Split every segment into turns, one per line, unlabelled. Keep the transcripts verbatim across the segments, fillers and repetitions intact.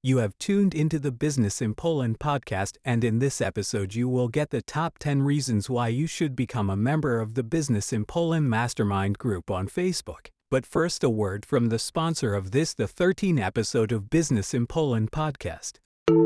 You have tuned into the Business in Poland podcast, and in this episode you will get the top ten reasons why you should become a member of the Business in Poland Mastermind group on Facebook. But first, a word from the sponsor of this, the thirteenth episode of Business in Poland podcast.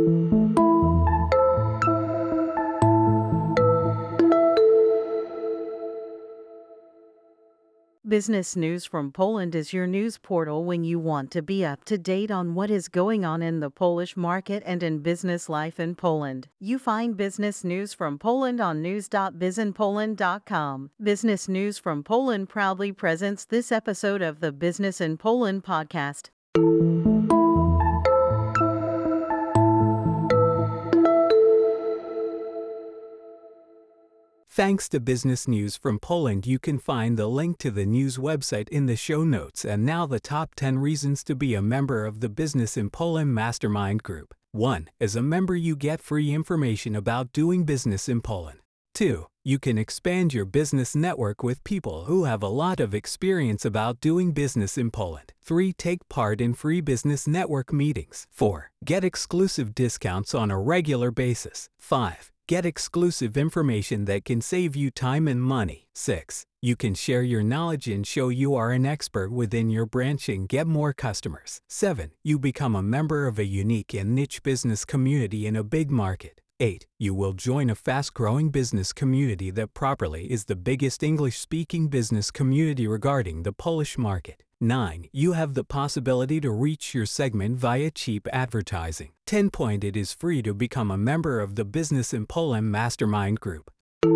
Business News from Poland is your news portal when you want to be up to date on what is going on in the Polish market and in business life in Poland. You find business news from Poland on news dot bizinpoland dot com. Business News from Poland proudly presents this episode of the Business in Poland podcast.
Thanks to Business News from Poland, you can find the link to the news website in the show notes. And now the top ten reasons to be a member of the Business in Poland Mastermind group. one. As a member, you get free information about doing business in Poland. two. You can expand your business network with people who have a lot of experience about doing business in Poland. three. Take part in free business network meetings. four. Get exclusive discounts on a regular basis. five. Get exclusive information that can save you time and money. six. You can share your knowledge and show you are an expert within your branch and get more customers. seven. You become a member of a unique and niche business community in a big market. eight. You will join a fast-growing business community that properly is the biggest English-speaking business community regarding the Polish market. nine. You have the possibility to reach your segment via cheap advertising. ten. Point. It is free to become a member of the Business in Poland Mastermind group.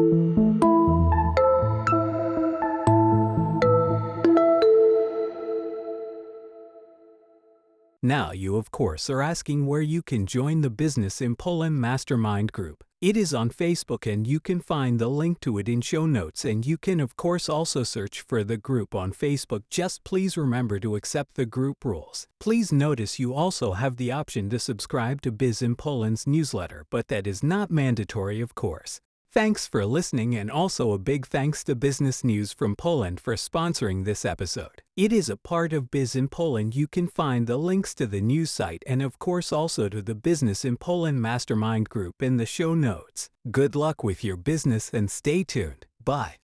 Now you of course are asking where you can join the Business in Poland Mastermind group. It is on Facebook and you can find the link to it in show notes, and you can of course also search for the group on Facebook. Just please remember to accept the group rules. Please notice you also have the option to subscribe to Biz in Poland's newsletter, but that is not mandatory of course. Thanks for listening, and also a big thanks to Business News from Poland for sponsoring this episode. It is a part of Biz in Poland. You can find the links to the news site and of course also to the Business in Poland Mastermind group in the show notes. Good luck with your business and stay tuned. Bye.